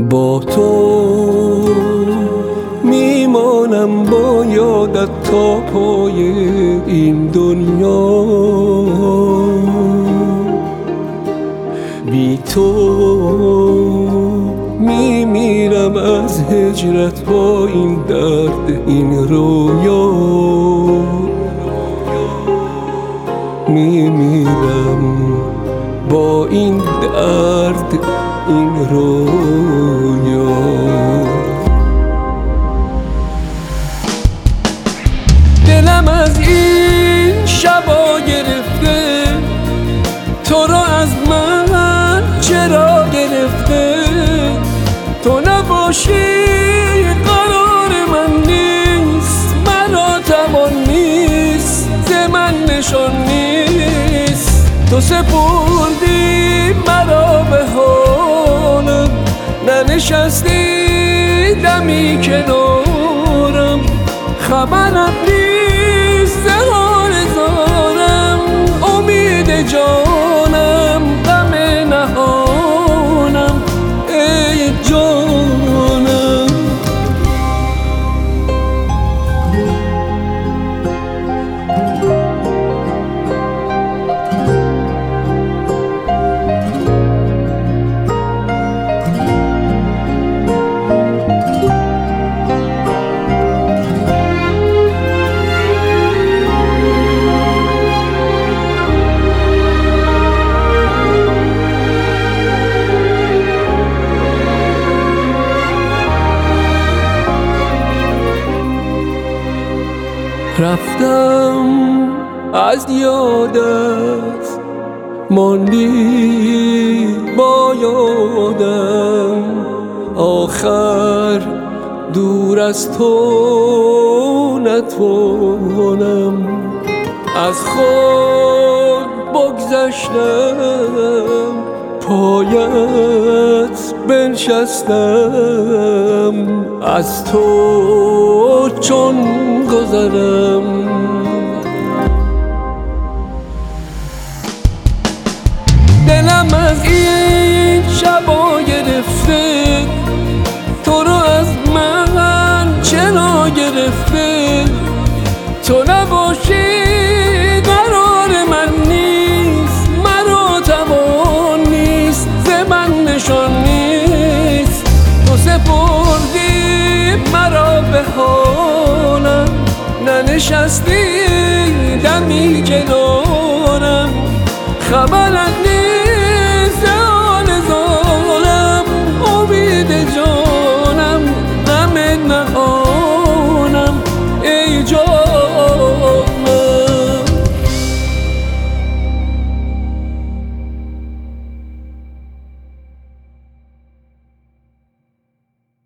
با تو میمانم با یادت تا پای این دنیا. بی تو میمیرم از هجرت با این درد این رویا. میمیرم با این درد این رویا. دلم از این شبا گرفته، تو رو از من چرا گرفته؟ تو نباشی قرار من نیست، مرا توان نیست، ز من نشان نیست. تو سپردی مرا به حالم، ننشستی دمی کنارم. خبرم نیست ز حال زارم، امید جانم غم نهانم ای جانم. رفتم از یادت، ماندی با یادم. آخر دور از تو نتوانم، از خود بگذشتم، پایت بنشستم. از تو چون گذرم، دلم از این شبا گرفته، تو رو از من چرا گرفته؟ تو نباشی قرار من نیست، مرا توان نیست، ز من نشان نیست. تو سپردی مرا به حالم، ننشستی دمی کنارم. خبرت